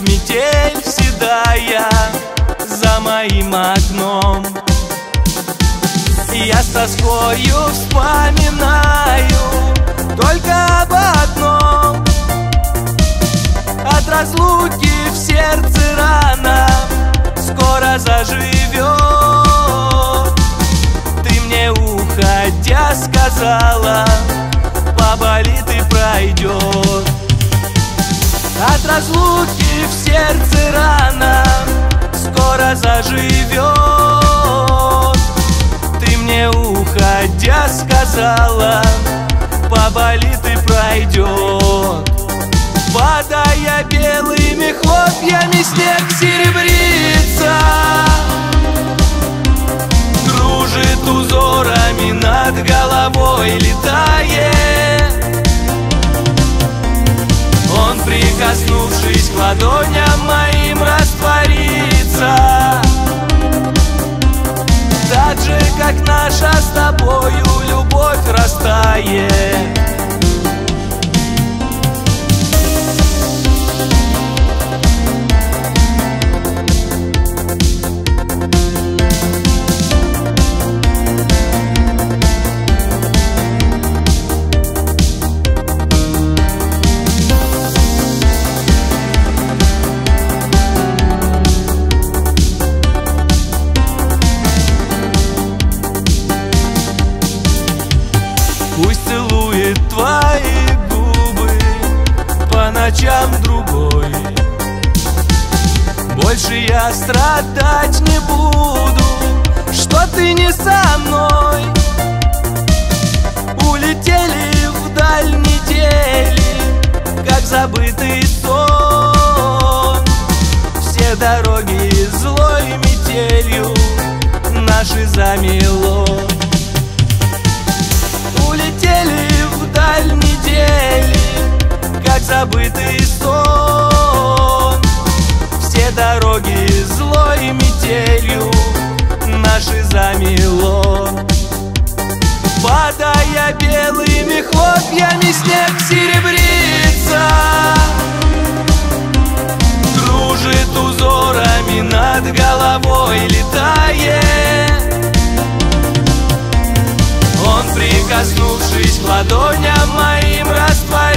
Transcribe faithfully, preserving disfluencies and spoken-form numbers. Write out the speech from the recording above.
метель седая за моим окном. Я с тоскою вспоминаю только об одном: от разлуки в сердце рана скоро заживет. Ты мне, уходя, сказала, поболит и пройдет. От разлуки в сердце рана скоро заживет. Ты мне, уходя, сказала, поболит и пройдет. Падая белыми хлопьями, снег серебрится, кружит узорами над головой, летает. Он, прикоснувшись к ладоням моим, растворится, так же, как наша с тобою любовь растает. Пусть целует твои губы по ночам другой. Больше я страдать не буду, что ты не со мной. Улетели вдаль недели, как забытый сон. Все дороги злой метелью наши замело. Улетели вдаль недели, как забытый сон. Все дороги злой метелью наши замело. Падая белыми хлопьями, снег серебрится, кружит узорами над головой, летает. Он, прикоснувшись к ладоням моим, растворяется,